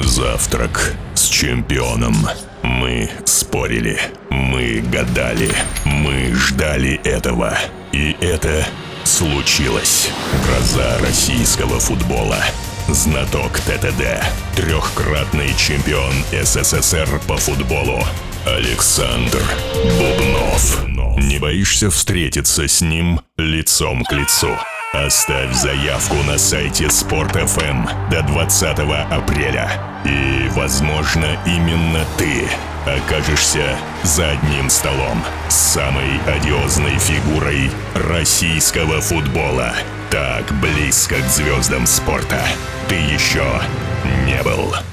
Завтрак с чемпионом. Мы спорили, мы гадали, мы ждали этого. И это случилось. Гроза российского футбола. Знаток ТТД. Трехкратный чемпион СССР по футболу. Александр Бубнов. Не боишься встретиться с ним лицом к лицу? Оставь заявку на сайте Sport.FM до 20 апреля. И, возможно, именно ты окажешься за одним столом с самой одиозной фигурой российского футбола. Так близко к звездам спорта ты еще не был.